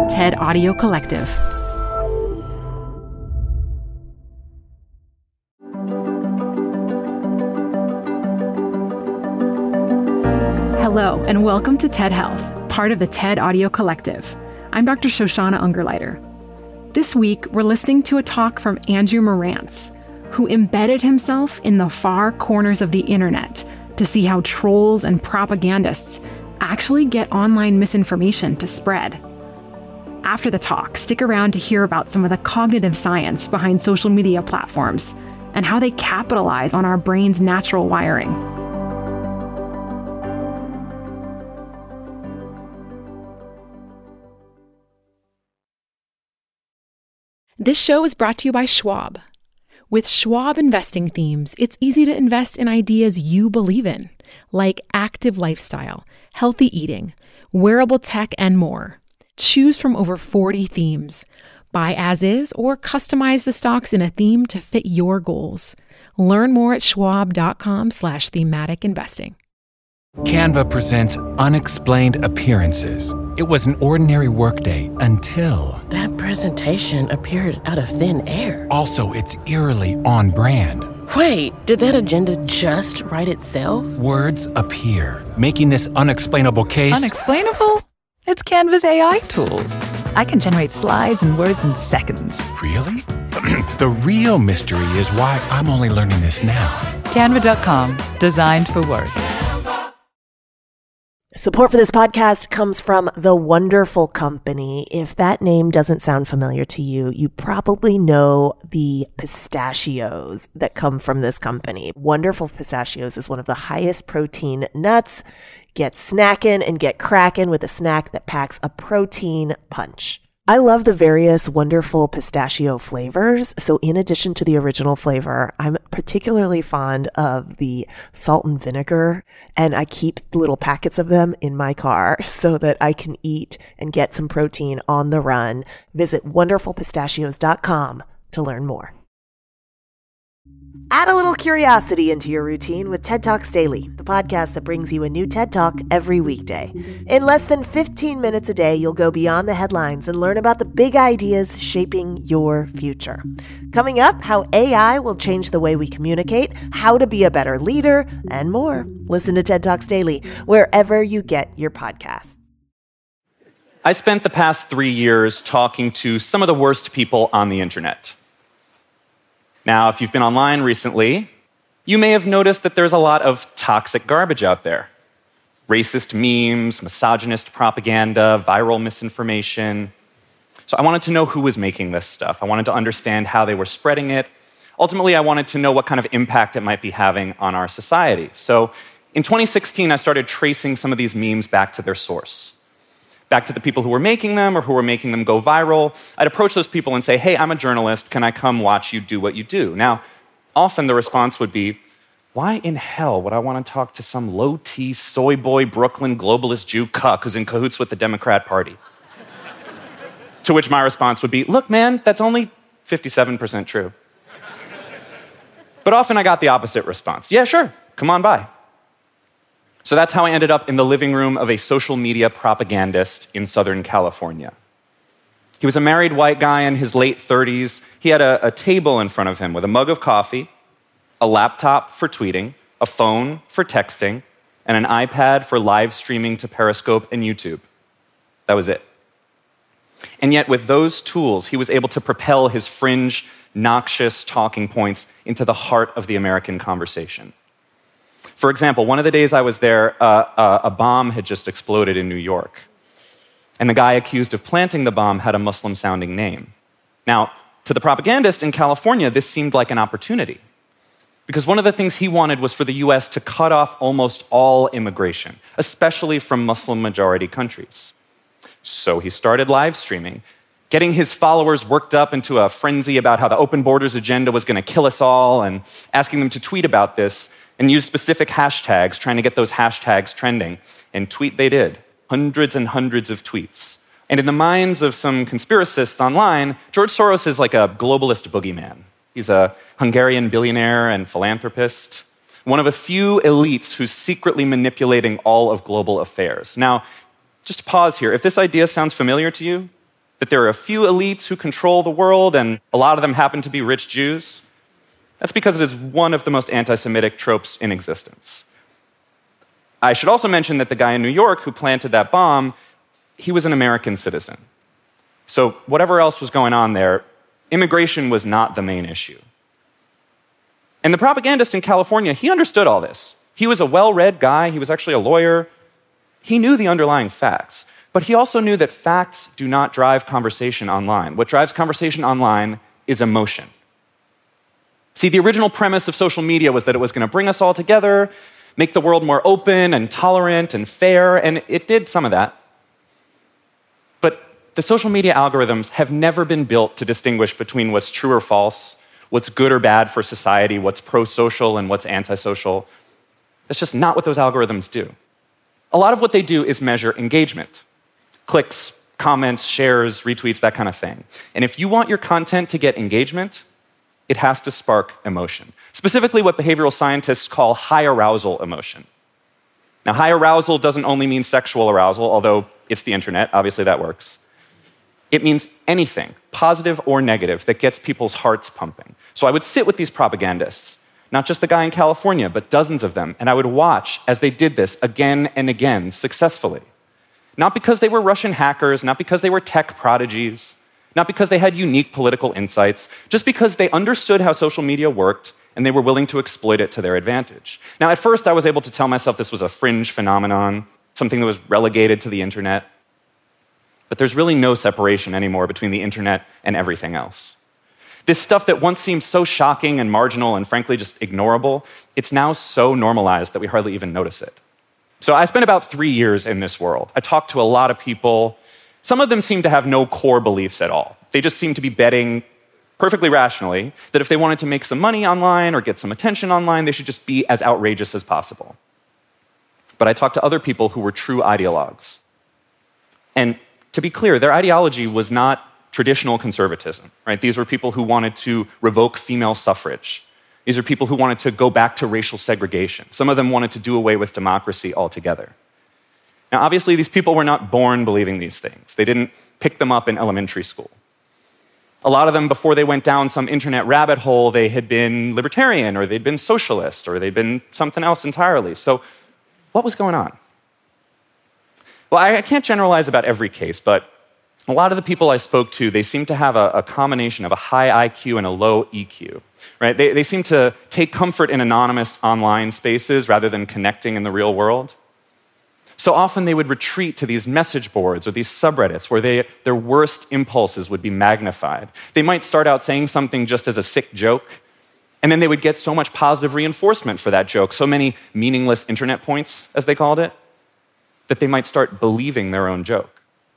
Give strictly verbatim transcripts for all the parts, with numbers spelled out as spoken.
TED Audio Collective. Hello, and welcome to TED Health, part of the TED Audio Collective. I'm Doctor Shoshana Ungerleider. This week, we're listening to a talk from Andrew Marantz, who embedded himself in the far corners of the internet to see how trolls and propagandists actually get online misinformation to spread. After the talk, stick around to hear about some of the cognitive science behind social media platforms and how they capitalize on our brain's natural wiring. This show is brought to you by Schwab. With Schwab investing themes, it's easy to invest in ideas you believe in, like active lifestyle, healthy eating, wearable tech, and more. Choose from over forty themes. Buy as is or customize the stocks in a theme to fit your goals. Learn more at schwab.com slash thematic investing. Canva presents Unexplained Appearances. It was an ordinary workday until... That presentation appeared out of thin air. Also, it's eerily on brand. Wait, did that agenda just write itself? Words appear, making this unexplainable case... Unexplainable? It's Canva's A I tools. I can generate slides and words in seconds. Really? The real mystery is why I'm only learning this now. Canva dot com, designed for work. Support for this podcast comes from The Wonderful Company. If that name doesn't sound familiar to you, you probably know the pistachios that come from this company. Wonderful Pistachios is one of the highest protein nuts. Get snacking and get cracking with a snack that packs a protein punch. I love the various wonderful pistachio flavors. So in addition to the original flavor, I'm particularly fond of the salt and vinegar, and I keep little packets of them in my car so that I can eat and get some protein on the run. Visit wonderful pistachios dot com to learn more. Add a little curiosity into your routine with TED Talks Daily, the podcast that brings you a new TED Talk every weekday. In less than fifteen minutes a day, you'll go beyond the headlines and learn about the big ideas shaping your future. Coming up, how A I will change the way we communicate, how to be a better leader, and more. Listen to TED Talks Daily wherever you get your podcasts. I spent the past three years talking to some of the worst people on the internet. Now, if you've been online recently, you may have noticed that there's a lot of toxic garbage out there. Racist memes, misogynist propaganda, viral misinformation. So I wanted to know who was making this stuff. I wanted to understand how they were spreading it. Ultimately, I wanted to know what kind of impact it might be having on our society. So in twenty sixteen, I started tracing some of these memes back to their source. Back to the people who were making them or who were making them go viral. I'd approach those people and say, hey, I'm a journalist. Can I come watch you do what you do? Now, often the response would be, why in hell would I want to talk to some low-T, soy boy, Brooklyn globalist Jew cuck who's in cahoots with the Democrat Party? To which my response would be, look, man, that's only fifty-seven percent true. But often I got the opposite response. Yeah, sure, come on by. So that's how I ended up in the living room of a social media propagandist in Southern California. He was a married white guy in his late thirties. He had a, a table in front of him with a mug of coffee, a laptop for tweeting, a phone for texting, and an iPad for live streaming to Periscope and YouTube. That was it. And yet with those tools, he was able to propel his fringe, noxious talking points into the heart of the American conversation. For example, one of the days I was there, uh, uh, a bomb had just exploded in New York. And the guy accused of planting the bomb had a Muslim-sounding name. Now, to the propagandist in California, this seemed like an opportunity. Because one of the things he wanted was for the U S to cut off almost all immigration, especially from Muslim-majority countries. So he started live streaming, getting his followers worked up into a frenzy about how the open borders agenda was going to kill us all, and asking them to tweet about this, and use specific hashtags, trying to get those hashtags trending. And tweet they did. Hundreds and hundreds of tweets. And in the minds of some conspiracists online, George Soros is like a globalist boogeyman. He's a Hungarian billionaire and philanthropist, one of a few elites who's secretly manipulating all of global affairs. Now, just pause here. If this idea sounds familiar to you, that there are a few elites who control the world, and a lot of them happen to be rich Jews, that's because it is one of the most anti-Semitic tropes in existence. I should also mention that the guy in New York who planted that bomb, he was an American citizen. So whatever else was going on there, immigration was not the main issue. And the propagandist in California, he understood all this. He was a well-read guy. He was actually a lawyer. He knew the underlying facts. But he also knew that facts do not drive conversation online. What drives conversation online is emotion. See, the original premise of social media was that it was going to bring us all together, make the world more open and tolerant and fair, and it did some of that. But the social media algorithms have never been built to distinguish between what's true or false, what's good or bad for society, what's pro-social and what's antisocial. That's just not what those algorithms do. A lot of what they do is measure engagement. Clicks, comments, shares, retweets, that kind of thing. And if you want your content to get engagement, it has to spark emotion. Specifically what behavioral scientists call high arousal emotion. Now, high arousal doesn't only mean sexual arousal, although it's the internet, obviously that works. It means anything, positive or negative, that gets people's hearts pumping. So I would sit with these propagandists, not just the guy in California, but dozens of them, and I would watch as they did this again and again successfully. Not because they were Russian hackers, not because they were tech prodigies, not because they had unique political insights, just because they understood how social media worked and they were willing to exploit it to their advantage. Now, at first, I was able to tell myself this was a fringe phenomenon, something that was relegated to the internet. But there's really no separation anymore between the internet and everything else. This stuff that once seemed so shocking and marginal and frankly just ignorable, it's now so normalized that we hardly even notice it. So I spent about three years in this world. I talked to a lot of people. Some of them seem to have no core beliefs at all. They just seem to be betting perfectly rationally that if they wanted to make some money online or get some attention online, they should just be as outrageous as possible. But I talked to other people who were true ideologues. And to be clear, their ideology was not traditional conservatism, right? These were people who wanted to revoke female suffrage. These are people who wanted to go back to racial segregation. Some of them wanted to do away with democracy altogether. Now, obviously, these people were not born believing these things. They didn't pick them up in elementary school. A lot of them, before they went down some internet rabbit hole, they had been libertarian, or they'd been socialist, or they'd been something else entirely. So what was going on? Well, I can't generalize about every case, but a lot of the people I spoke to, they seem to have a, a combination of a high I Q and a low E Q, right? They, they seem to take comfort in anonymous online spaces rather than connecting in the real world. So often they would retreat to these message boards or these subreddits where they, their worst impulses would be magnified. They might start out saying something just as a sick joke, and then they would get so much positive reinforcement for that joke, so many meaningless internet points, as they called it, that they might start believing their own joke.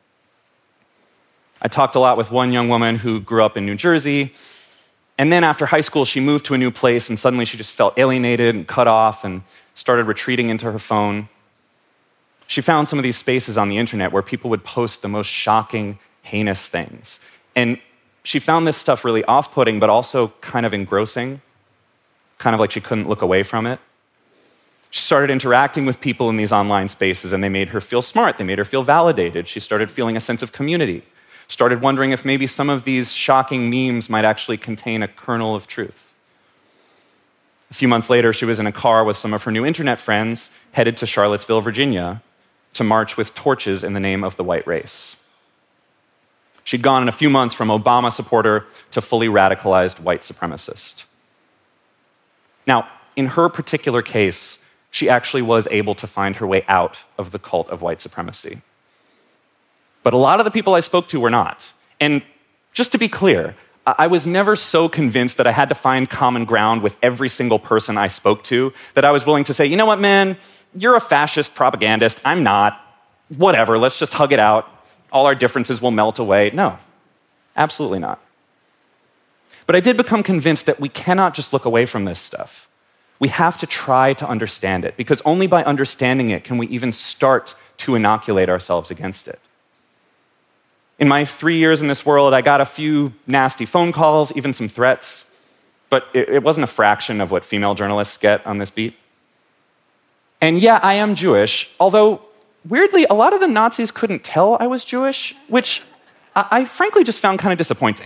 I talked a lot with one young woman who grew up in New Jersey, and then after high school, she moved to a new place, and suddenly she just felt alienated and cut off and started retreating into her phone. She found some of these spaces on the internet where people would post the most shocking, heinous things. And she found this stuff really off-putting, but also kind of engrossing, kind of like she couldn't look away from it. She started interacting with people in these online spaces, and they made her feel smart. They made her feel validated. She started feeling a sense of community. Started wondering if maybe some of these shocking memes might actually contain a kernel of truth. A few months later, she was in a car with some of her new internet friends, headed to Charlottesville, Virginia, to march with torches in the name of the white race. She'd gone in a few months from Obama supporter to fully radicalized white supremacist. Now, in her particular case, she actually was able to find her way out of the cult of white supremacy. But a lot of the people I spoke to were not. And just to be clear, I was never so convinced that I had to find common ground with every single person I spoke to that I was willing to say, you know what, man, you're a fascist propagandist. I'm not. Whatever, let's just hug it out. All our differences will melt away. No, absolutely not. But I did become convinced that we cannot just look away from this stuff. We have to try to understand it, because only by understanding it can we even start to inoculate ourselves against it. In my three years in this world, I got a few nasty phone calls, even some threats, but it, it wasn't a fraction of what female journalists get on this beat. And yeah, I am Jewish, although weirdly, a lot of the Nazis couldn't tell I was Jewish, which I, I frankly just found kind of disappointing.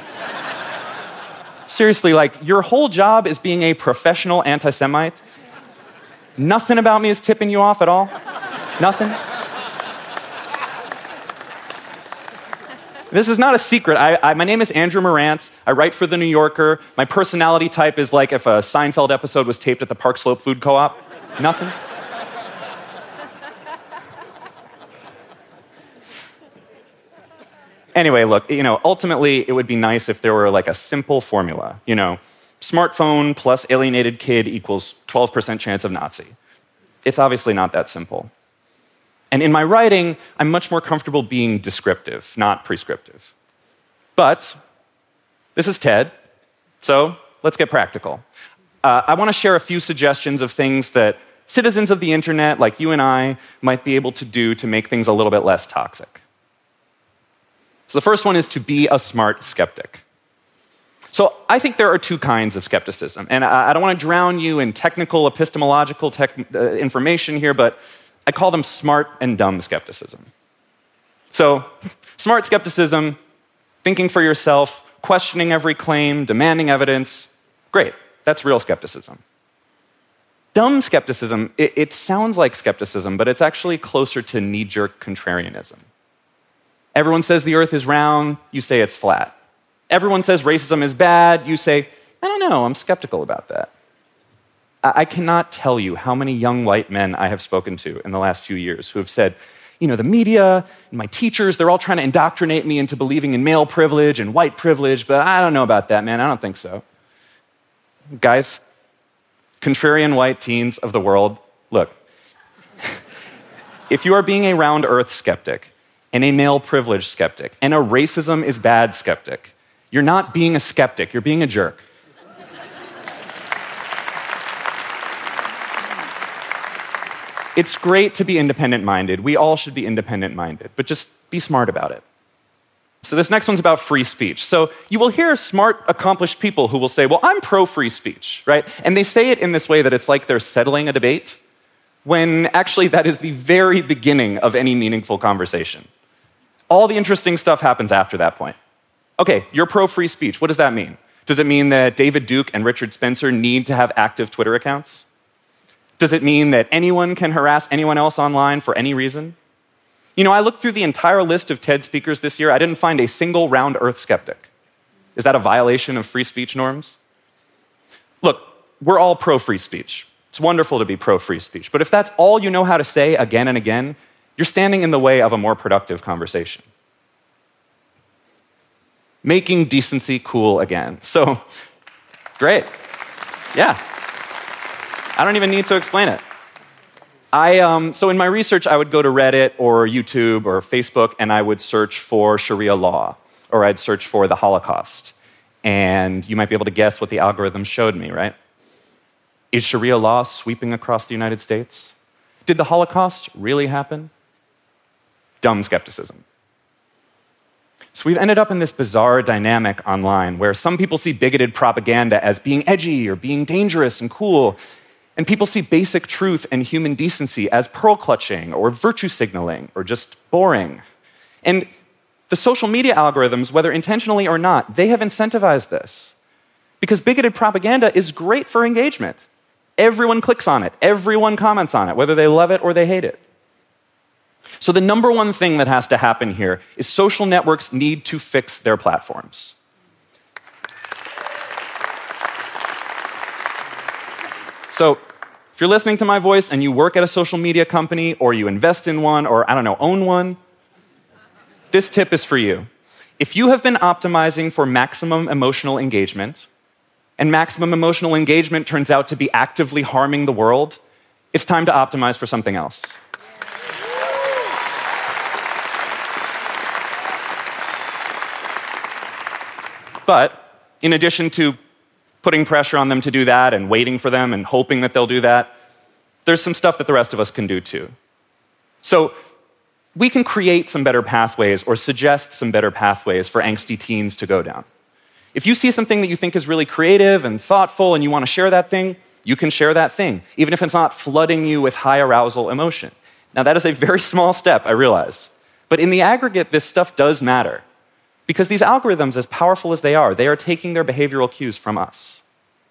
Seriously, like, your whole job is being a professional anti-Semite. Nothing about me is tipping you off at all? Nothing? This is not a secret. I, I, my name is Andrew Marantz. I write for The New Yorker. My personality type is like if a Seinfeld episode was taped at the Park Slope Food Co-op. Nothing? Anyway, look, you know, ultimately, it would be nice if there were like a simple formula. You know, smartphone plus alienated kid equals twelve percent chance of Nazi. It's obviously not that simple. And in my writing, I'm much more comfortable being descriptive, not prescriptive. But this is TED, so let's get practical. Uh, I want to share a few suggestions of things that citizens of the internet, like you and I, might be able to do to make things a little bit less toxic. So the first one is to be a smart skeptic. So I think there are two kinds of skepticism. And I, I don't want to drown you in technical, epistemological tech, uh, information here, but I call them smart and dumb skepticism. So smart skepticism, thinking for yourself, questioning every claim, demanding evidence, great, that's real skepticism. Dumb skepticism, it, it sounds like skepticism, but it's actually closer to knee-jerk contrarianism. Everyone says the earth is round, you say it's flat. Everyone says racism is bad, you say, I don't know, I'm skeptical about that. I, I cannot tell you how many young white men I have spoken to in the last few years who have said, you know, the media and my teachers, they're all trying to indoctrinate me into believing in male privilege and white privilege, but I don't know about that, man, I don't think so. Guys, contrarian white teens of the world, look, if you are being a round earth skeptic, and a male privilege skeptic, and a racism is bad skeptic, you're not being a skeptic, you're being a jerk. It's great to be independent-minded. We all should be independent-minded, but just be smart about it. So this next one's about free speech. So you will hear smart, accomplished people who will say, well, I'm pro-free speech, right? And they say it in this way that it's like they're settling a debate, when actually that is the very beginning of any meaningful conversation. All the interesting stuff happens after that point. Okay, you're pro-free speech. What does that mean? Does it mean that David Duke and Richard Spencer need to have active Twitter accounts? Does it mean that anyone can harass anyone else online for any reason? You know, I looked through the entire list of TED speakers this year. I didn't find a single round earth skeptic. Is that a violation of free speech norms? Look, we're all pro-free speech. It's wonderful to be pro-free speech. But if that's all you know how to say again and again, you're standing in the way of a more productive conversation. Making decency cool again. So, great. Yeah. I don't even need to explain it. I, um, so in my research, I would go to Reddit or YouTube or Facebook, and I would search for Sharia law, or I'd search for the Holocaust. And you might be able to guess what the algorithm showed me, right? Is Sharia law sweeping across the United States? Did the Holocaust really happen? Dumb skepticism. So we've ended up in this bizarre dynamic online where some people see bigoted propaganda as being edgy or being dangerous and cool, and people see basic truth and human decency as pearl-clutching or virtue signaling or just boring. And the social media algorithms, whether intentionally or not, they have incentivized this. Because bigoted propaganda is great for engagement. Everyone clicks on it. Everyone comments on it, whether they love it or they hate it. So the number one thing that has to happen here is social networks need to fix their platforms. So if you're listening to my voice and you work at a social media company or you invest in one or, I don't know, own one, this tip is for you. If you have been optimizing for maximum emotional engagement, and maximum emotional engagement turns out to be actively harming the world, it's time to optimize for something else. But in addition to putting pressure on them to do that and waiting for them and hoping that they'll do that, there's some stuff that the rest of us can do too. So we can create some better pathways or suggest some better pathways for angsty teens to go down. If you see something that you think is really creative and thoughtful and you want to share that thing, you can share that thing, even if it's not flooding you with high arousal emotion. Now, that is a very small step, I realize. But in the aggregate, this stuff does matter. Because these algorithms, as powerful as they are, they are taking their behavioral cues from us.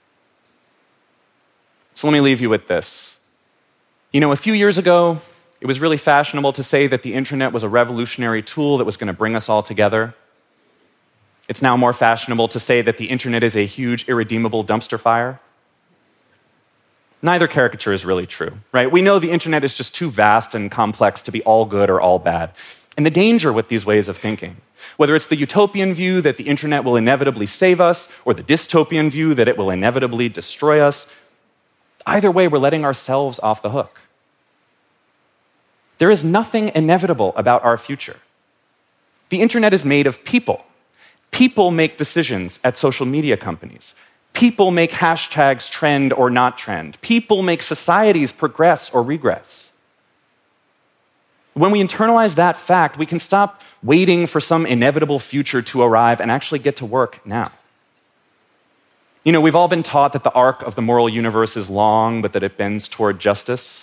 So let me leave you with this. You know, a few years ago, it was really fashionable to say that the internet was a revolutionary tool that was going to bring us all together. It's now more fashionable to say that the internet is a huge, irredeemable dumpster fire. Neither caricature is really true, right? We know the internet is just too vast and complex to be all good or all bad. And the danger with these ways of thinking, whether it's the utopian view that the internet will inevitably save us, or the dystopian view that it will inevitably destroy us, either way, we're letting ourselves off the hook. There is nothing inevitable about our future. The internet is made of people. People make decisions at social media companies. People make hashtags trend or not trend. People make societies progress or regress. When we internalize that fact, we can stop waiting for some inevitable future to arrive and actually get to work now. You know, we've all been taught that the arc of the moral universe is long, but that it bends toward justice.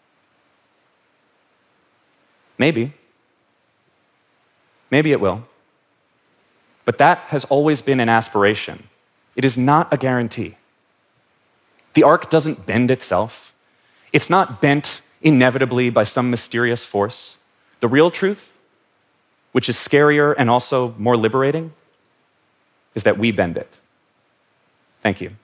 Maybe. Maybe it will. But that has always been an aspiration. It is not a guarantee. The arc doesn't bend itself. It's not bent inevitably by some mysterious force. The real truth, which is scarier and also more liberating, is that we bend it. Thank you.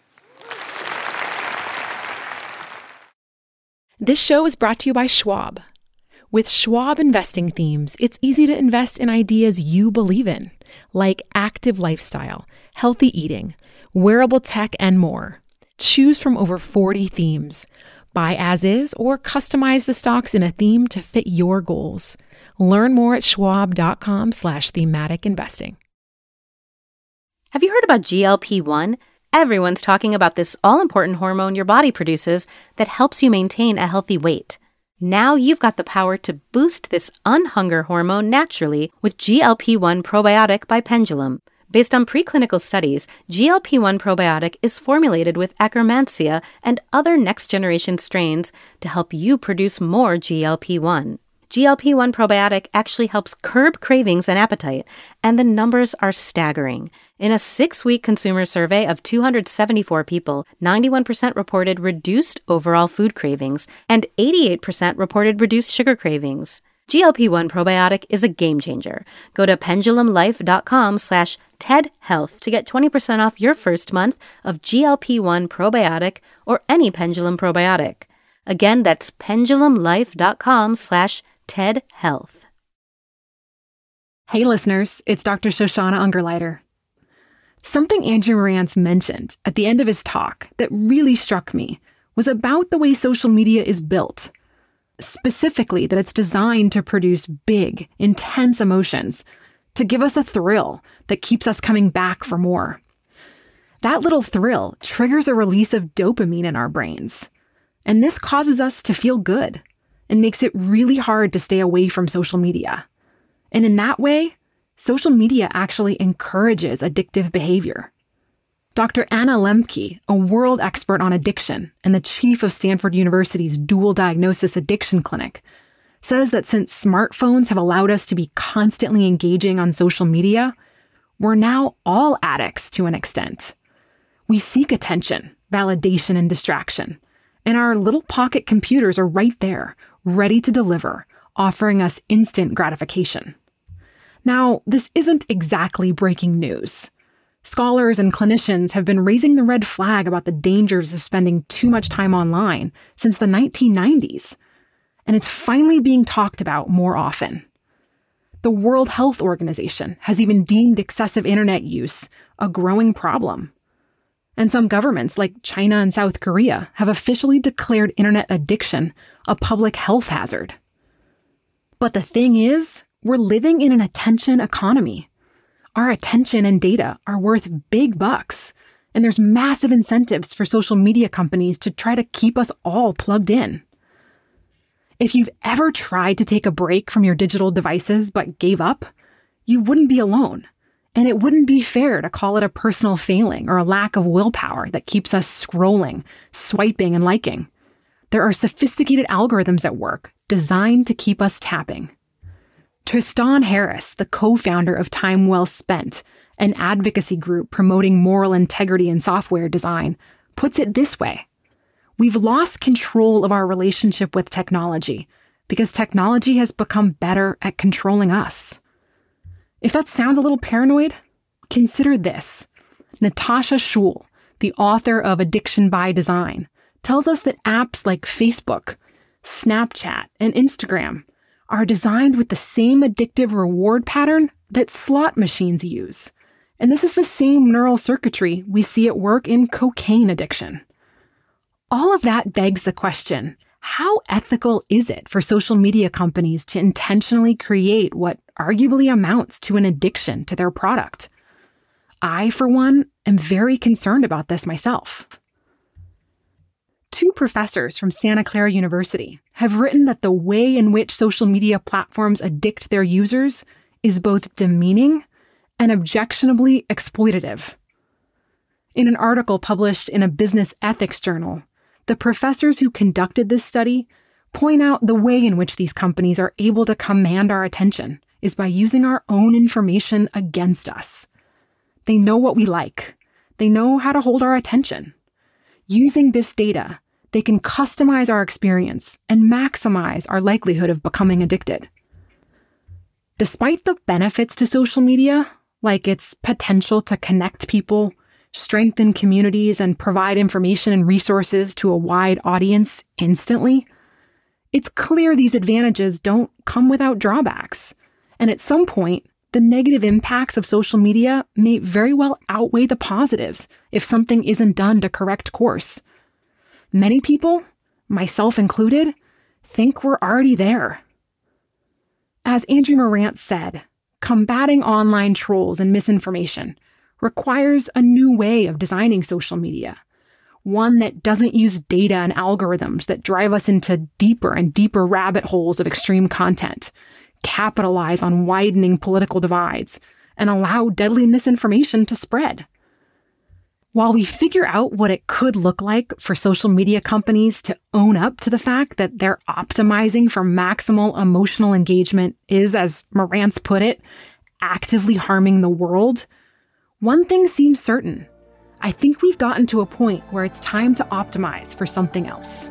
This show is brought to you by Schwab. With Schwab investing themes, it's easy to invest in ideas you believe in, like active lifestyle, healthy eating, wearable tech, and more. Choose from over forty themes. Buy as is or customize the stocks in a theme to fit your goals. Learn more at schwab.com slash thematic investing. Have you heard about G L P one? Everyone's talking about this all-important hormone your body produces that helps you maintain a healthy weight. Now you've got the power to boost this unhunger hormone naturally with G L P one Probiotic by Pendulum. Based on preclinical studies, G L P one Probiotic is formulated with Akkermansia and other next-generation strains to help you produce more G L P one. G L P one Probiotic actually helps curb cravings and appetite, and the numbers are staggering. In a six-week consumer survey of two hundred seventy-four people, ninety-one percent reported reduced overall food cravings, and eighty-eight percent reported reduced sugar cravings. G L P one Probiotic is a game changer. Go to pendulumlife.com slash TEDHealth to get twenty percent off your first month of G L P one Probiotic or any Pendulum probiotic. Again, that's pendulumlife.com slash TEDHealth. Hey listeners, it's Doctor Shoshana Ungerleider. Something Andrew Marantz mentioned at the end of his talk that really struck me was about the way social media is built. Specifically, that it's designed to produce big, intense emotions, to give us a thrill that keeps us coming back for more. That little thrill triggers a release of dopamine in our brains, and this causes us to feel good and makes it really hard to stay away from social media. And in that way, social media actually encourages addictive behavior. Doctor Anna Lembke, a world expert on addiction and the chief of Stanford University's dual diagnosis addiction clinic, says that since smartphones have allowed us to be constantly engaging on social media, we're now all addicts to an extent. We seek attention, validation, and distraction, and our little pocket computers are right there, ready to deliver, offering us instant gratification. Now, this isn't exactly breaking news. Scholars and clinicians have been raising the red flag about the dangers of spending too much time online since the nineteen nineties, and it's finally being talked about more often. The World Health Organization has even deemed excessive internet use a growing problem. And some governments, like China and South Korea, have officially declared internet addiction a public health hazard. But the thing is, we're living in an attention economy. Our attention and data are worth big bucks, and there's massive incentives for social media companies to try to keep us all plugged in. If you've ever tried to take a break from your digital devices but gave up, you wouldn't be alone, and it wouldn't be fair to call it a personal failing or a lack of willpower that keeps us scrolling, swiping, and liking. There are sophisticated algorithms at work designed to keep us tapping. Tristan Harris, the co-founder of Time Well Spent, an advocacy group promoting moral integrity in software design, puts it this way. We've lost control of our relationship with technology because technology has become better at controlling us. If that sounds a little paranoid, consider this. Natasha Schull, the author of Addiction by Design, tells us that apps like Facebook, Snapchat, and Instagram are designed with the same addictive reward pattern that slot machines use. And this is the same neural circuitry we see at work in cocaine addiction. All of that begs the question, how ethical is it for social media companies to intentionally create what arguably amounts to an addiction to their product? I, for one, am very concerned about this myself. Two professors from Santa Clara University have written that the way in which social media platforms addict their users is both demeaning and objectionably exploitative. In an article published in a business ethics journal, the professors who conducted this study point out the way in which these companies are able to command our attention is by using our own information against us. They know what we like. They know how to hold our attention. Using this data, they can customize our experience and maximize our likelihood of becoming addicted. Despite the benefits to social media, like its potential to connect people, strengthen communities, and provide information and resources to a wide audience instantly, it's clear these advantages don't come without drawbacks. And at some point, the negative impacts of social media may very well outweigh the positives if something isn't done to correct course. Many people, myself included, think we're already there. As Andrew Marantz said, combating online trolls and misinformation requires a new way of designing social media, one that doesn't use data and algorithms that drive us into deeper and deeper rabbit holes of extreme content, capitalize on widening political divides, and allow deadly misinformation to spread. While we figure out what it could look like for social media companies to own up to the fact that they're optimizing for maximal emotional engagement is, as Marantz put it, actively harming the world, one thing seems certain. I think we've gotten to a point where it's time to optimize for something else.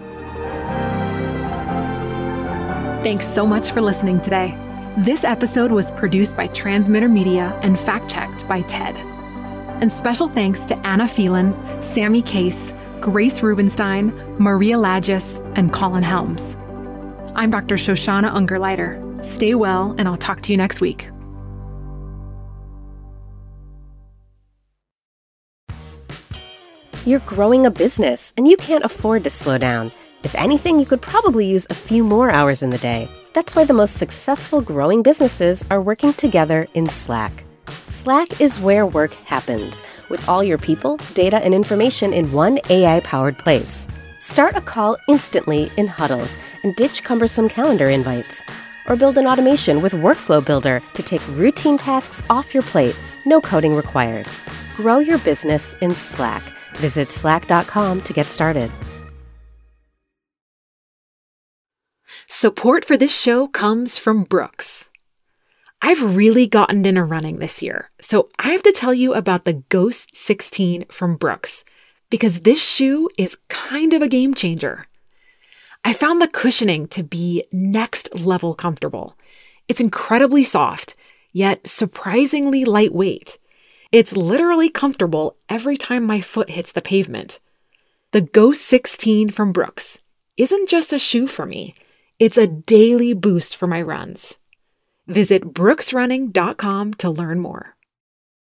Thanks so much for listening today. This episode was produced by Transmitter Media and fact-checked by TED. And special thanks to Anna Phelan, Sammy Case, Grace Rubenstein, Maria Lagis, and Colin Helms. I'm Doctor Shoshana Ungerleider. Stay well, and I'll talk to you next week. You're growing a business, and you can't afford to slow down. If anything, you could probably use a few more hours in the day. That's why the most successful growing businesses are working together in Slack. Slack is where work happens, with all your people, data, and information in one A I-powered place. Start a call instantly in huddles and ditch cumbersome calendar invites. Or build an automation with Workflow Builder to take routine tasks off your plate, no coding required. Grow your business in Slack. Visit slack dot com to get started. Support for this show comes from Brooks. I've really gotten into running this year, so I have to tell you about the Ghost sixteen from Brooks, because this shoe is kind of a game changer. I found the cushioning to be next level comfortable. It's incredibly soft, yet surprisingly lightweight. It's literally comfortable every time my foot hits the pavement. The Ghost sixteen from Brooks isn't just a shoe for me. It's a daily boost for my runs. Visit brooks running dot com to learn more.